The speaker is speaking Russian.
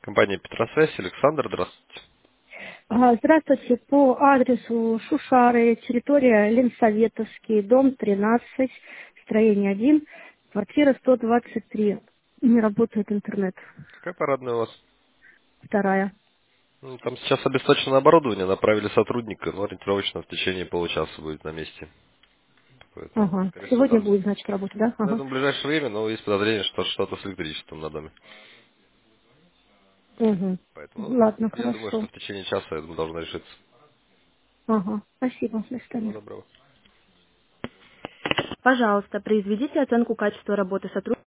Компания Петросвязь, Александр, здравствуйте. Здравствуйте. По адресу Шушары, территория Ленсоветовский, дом 13, строение 1, квартира 123. Не работает интернет. Какая парадная у вас? Вторая. Ну, там сейчас обесточено оборудование, направили сотрудника, но ориентировочно в течение получаса будет на месте. Поэтому, Ага. скорее всего, Сегодня там, будет, значит, работать, да? ну, я Ага. думаю, в ближайшее время, но есть подозрение, что что-то с электричеством на доме. Угу. Поэтому, ну, Ладно, я думаю, что хорошо. в течение часа, я думаю, должно решиться. Ага. Спасибо. До Всего свидания. доброго. Пожалуйста, произведите оценку качества работы сотрудника.